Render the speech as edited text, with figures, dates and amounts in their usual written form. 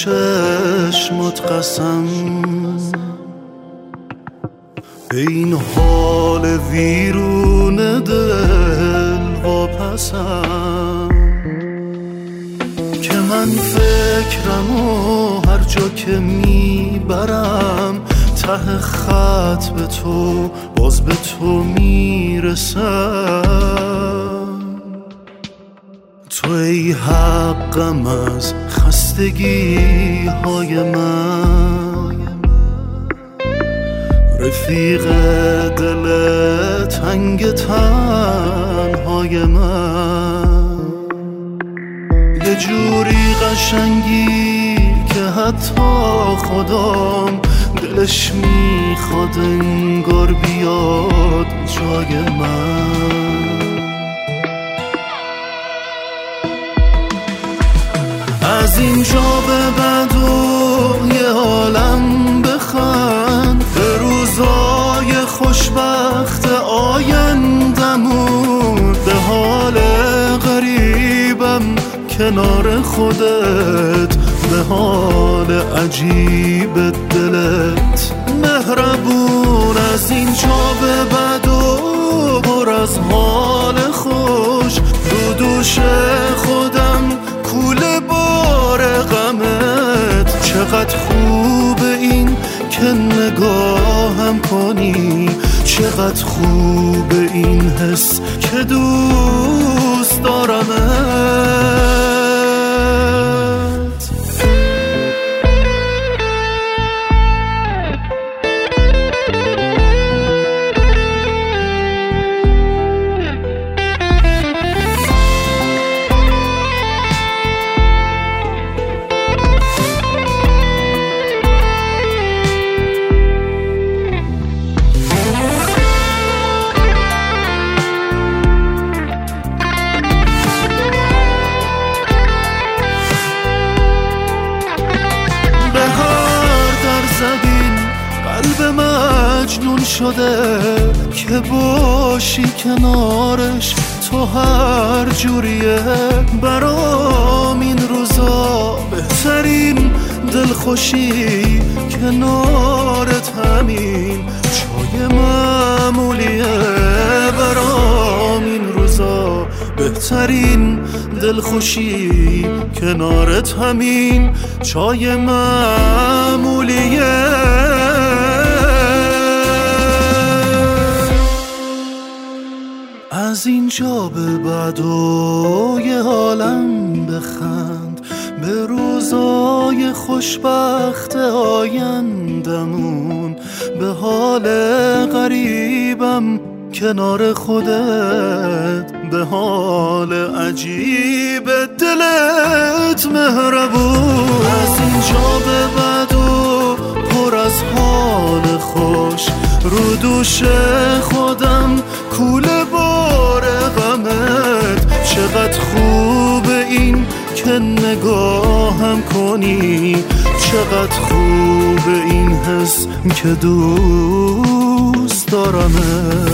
چشمات قسم، به این حال ویرون دل واپسم که من فکرم و هر جا که میبرم ته خط به تو، باز به تو میرسم. تو ای حقم از خستگی های من، رفیق دل تنگ تنهای من، یه جوری قشنگی که حتی خودم دلش میخواد انگار بیاد جای من. از اینجا به بعد و یه عالم بخند، به روزای خوشبخت آیندمون، به حال غریبم کنار خودت، به حال عجیب دلت مهربون. از اینجا به بعد و پر از حال خوش، رو دوش خودم کوله بار غمت. چقدر خوبه این که نگاهم کنی، چقدر خوبه این حس که دوست دارمت. قلب مجنون شده که باشی کنارش، تو هر جوریه برام این روزا بهترین دلخوشی کنارت همین چای معمولیه. برام این روزا بهترین دلخوشی کنارت همین چای معمولیه. از اینجا به بعد و یه عالم بخند، به روزای خوشبخت آیندمون، به حال غریبم کنار خودت، به حال عجیب دلت مهربون. از اینجا به بعد و پر از حال خوش، رو دوش خودم کوله بار غمت. چقدر خوبه این که نگاهم کنی، چقدر خوبه این حس که دوست دارمت.